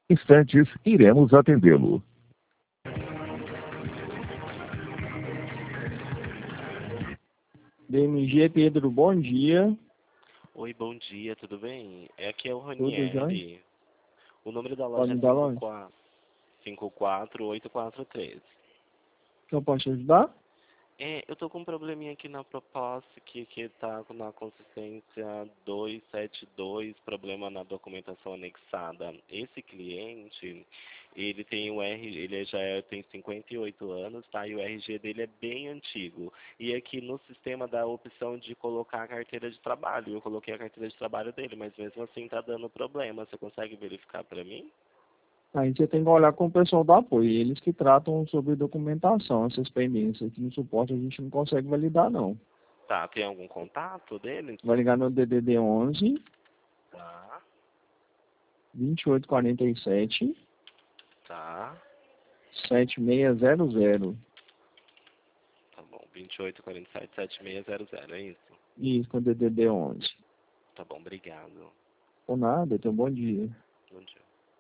Instantes, iremos atendê-lo. DMG Pedro, bom dia. Oi, bom dia, tudo bem? Aqui é o Tudo jóia? Ranieri. O número da Pode loja é me dar onde? 54843. Que eu posso te ajudar? Eu tô com um probleminha aqui na proposta que tá na consistência 272, problema na documentação anexada. Esse cliente, ele tem tem 58 anos, tá? E o RG dele é bem antigo. E aqui no sistema dá a opção de colocar a carteira de trabalho. Eu coloquei a carteira de trabalho dele, mas mesmo assim tá dando problema. Você consegue verificar para mim? Aí você tem que olhar com o pessoal do apoio, eles que tratam sobre documentação, essas pendências. Aqui no suporte a gente não consegue validar, não. Tá, tem algum contato dele? Vai ligar no DDD 11 Tá, 2847 tá. 7600. Tá bom, 28477600, é isso? Isso, com o DDD 11. Tá bom, obrigado. Por nada, então bom dia. Bom dia.